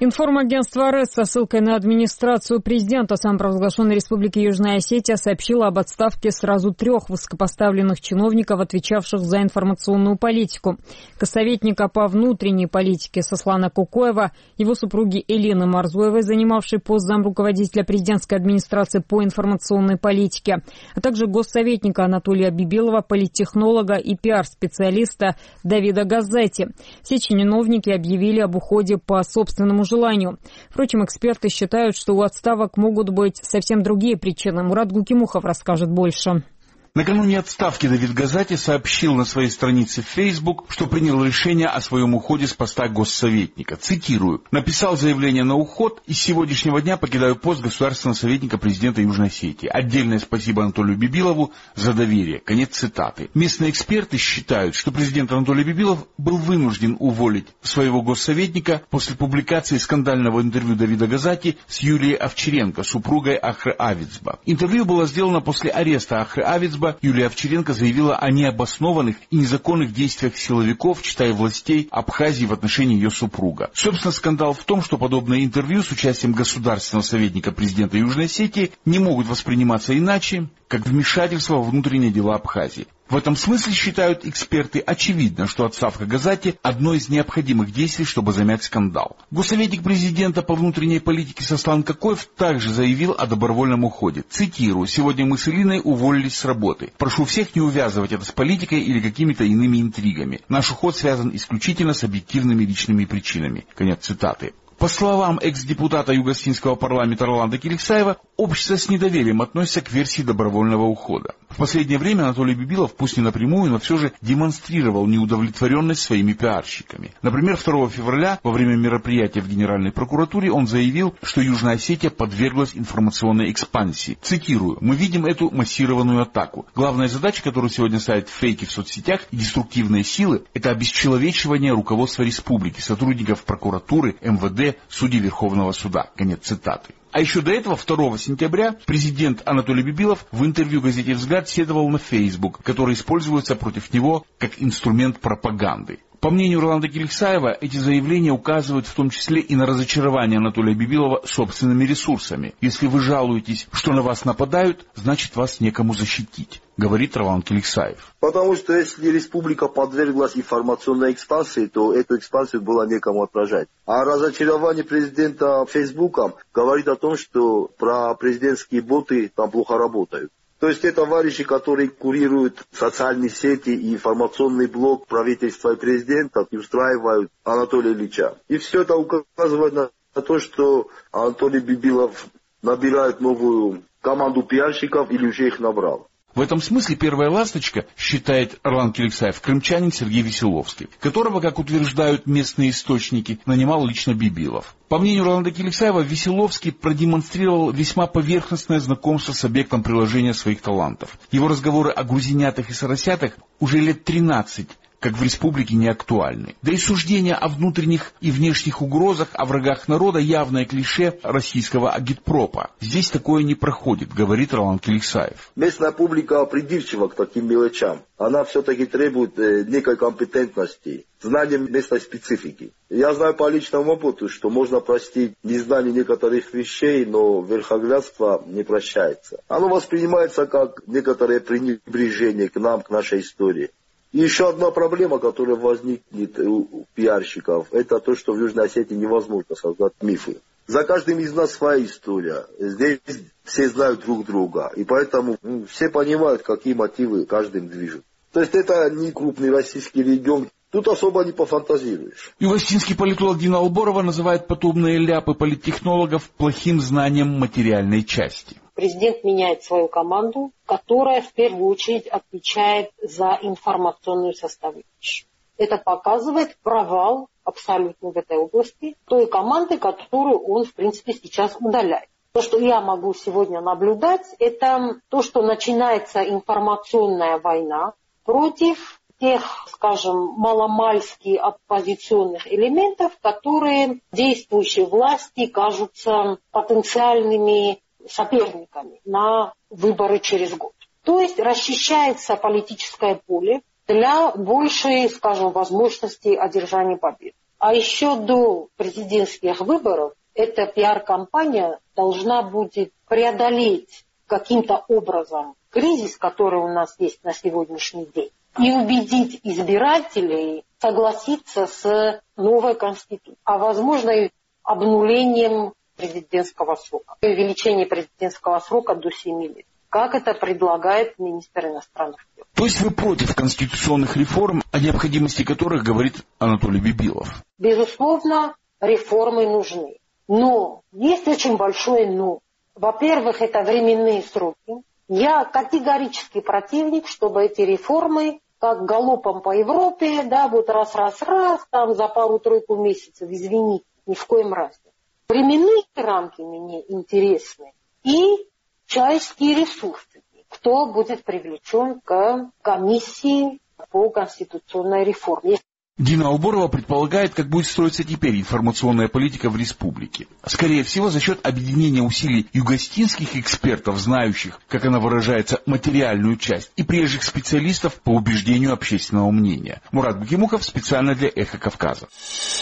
Информагентство РЭС со ссылкой на администрацию президента самопровозглашенной Республики Южная Осетия сообщило об отставке сразу 3 высокопоставленных чиновников, отвечавших за информационную политику. Советника по внутренней политике Сослана Кукоева, его супруги Элины Марзоевой, занимавшей пост замруководителя президентской администрации по информационной политике, а также госсоветника Анатолия Бибилова, политтехнолога и пиар-специалиста Давида Газетти. Все чиновники объявили об уходе по собственному желанию. Впрочем, эксперты считают, что у отставок могут быть совсем другие причины. Мурат Гукимухов расскажет больше. Накануне отставки Давид Газетти сообщил на своей странице в Facebook, что принял решение о своем уходе с поста госсоветника. Цитирую: «Написал заявление на уход и с сегодняшнего дня покидаю пост государственного советника президента Южной Осетии. Отдельное спасибо Анатолию Бибилову за доверие». Конец цитаты. Местные эксперты считают, что президент Анатолий Бибилов был вынужден уволить своего госсоветника после публикации скандального интервью Давида Газетти с Юлией Овчаренко, супругой Ахры Авицба. Интервью было сделано после ареста Ахры Авицба. Юлия Овчаренко заявила о необоснованных и незаконных действиях силовиков, читая властей Абхазии в отношении ее супруга. Собственно, скандал в том, что подобные интервью с участием государственного советника президента Южной Осетии не могут восприниматься иначе, как вмешательство во внутренние дела Абхазии. В этом смысле, считают эксперты, очевидно, что отставка Газетти – одно из необходимых действий, чтобы замять скандал. Госсоветник президента по внутренней политике Сослан Кукоев также заявил о добровольном уходе. Цитирую: «Сегодня мы с Элиной уволились с работы. Прошу всех не увязывать это с политикой или какими-то иными интригами. Наш уход связан исключительно с объективными личными причинами». Конец цитаты. По словам экс-депутата Юго-Осетинского парламента Роланда Киликсаева, общество с недоверием относится к версии добровольного ухода. В последнее время Анатолий Бибилов, пусть не напрямую, но все же демонстрировал неудовлетворенность своими пиарщиками. Например, 2 февраля во время мероприятия в Генеральной прокуратуре он заявил, что Южная Осетия подверглась информационной экспансии. Цитирую: «Мы видим эту массированную атаку. Главная задача, которую сегодня ставят фейки в соцсетях и деструктивные силы, это обесчеловечивание руководства республики, сотрудников прокуратуры, МВД, судей Верховного суда». Конец цитаты. А еще до этого, 2 сентября, президент Анатолий Бибилов в интервью газете «Взгляд» сетовал на Facebook, который используется против него как инструмент пропаганды. По мнению Роланда Киликсаева, эти заявления указывают в том числе и на разочарование Анатолия Бибилова собственными ресурсами. «Если вы жалуетесь, что на вас нападают, значит вас некому защитить», говорит Роланд Киликсаев. Потому что если республика подверглась информационной экспансии, то эту экспансию было некому отражать. А разочарование президента Фейсбуком говорит о том, что про президентские боты там плохо работают. То есть это товарищи, которые курируют социальные сети и информационный блок правительства и президента, и устраивают Анатолия Ильича. И все это указывает на то, что Анатолий Бибилов набирает новую команду пиарщиков или уже их набрал. В этом смысле первая ласточка, считает Роланд Киликсаев, крымчанин Сергей Веселовский, которого, как утверждают местные источники, нанимал лично Бибилов. По мнению Роланда Киликсаева, Веселовский продемонстрировал весьма поверхностное знакомство с объектом приложения своих талантов. Его разговоры о грузинятах и соросятах уже лет 13 как в республике не актуальны. Да и суждения о внутренних и внешних угрозах, о врагах народа — явное клише российского агитпропа. Здесь такое не проходит, говорит Роланд Киликсаев. Местная публика придирчива к таким мелочам. Она все-таки требует некой компетентности, знания местной специфики. Я знаю по личному опыту, что можно простить незнание некоторых вещей, но верхоглядство не прощается. Оно воспринимается как некоторое пренебрежение к нам, к нашей истории. И еще одна проблема, которая возникнет у пиарщиков, это то, что в Южной Осетии невозможно создать мифы. За каждым из нас своя история. Здесь все знают друг друга. И поэтому все понимают, какие мотивы каждым движут. То есть это не крупный российский регион. Тут особо не пофантазируешь. Юго-Осетинский политолог Дина Алборова называет подобные ляпы политтехнологов плохим знанием материальной части. Президент меняет свою команду, которая в первую очередь отвечает за информационную составляющую. Это показывает провал абсолютно в этой области той команды, которую он, в принципе, сейчас удаляет. То, что я могу сегодня наблюдать, это то, что начинается информационная война против тех, скажем, маломальски оппозиционных элементов, которые действующей власти кажутся потенциальными соперниками на выборы через год. То есть расчищается политическое поле для большей, скажем, возможности одержания победы. А еще до президентских выборов эта пиар-компания должна будет преодолеть каким-то образом кризис, который у нас есть на сегодняшний день, и убедить избирателей согласиться с новой конституцией, а возможно и обнулением президентского срока, увеличение президентского срока до 7 лет, как это предлагает министр иностранных дел. То есть вы против конституционных реформ, о необходимости которых говорит Анатолий Бибилов? Безусловно, реформы нужны. Но есть очень большое «но». Во-первых, это временные сроки. Я категорически противник, чтобы эти реформы, как галопом по Европе, да, вот раз, там за пару-тройку месяцев, извините, ни в коем разе. Временные рамки мне интересны и человеческие ресурсы. Кто будет привлечен к комиссии по конституционной реформе. Дина Уборова предполагает, как будет строиться теперь информационная политика в республике. Скорее всего, за счет объединения усилий югостинских экспертов, знающих, как она выражается, материальную часть, и приезжих специалистов по убеждению общественного мнения. Мурат Бакимухов специально для «Эхо Кавказа».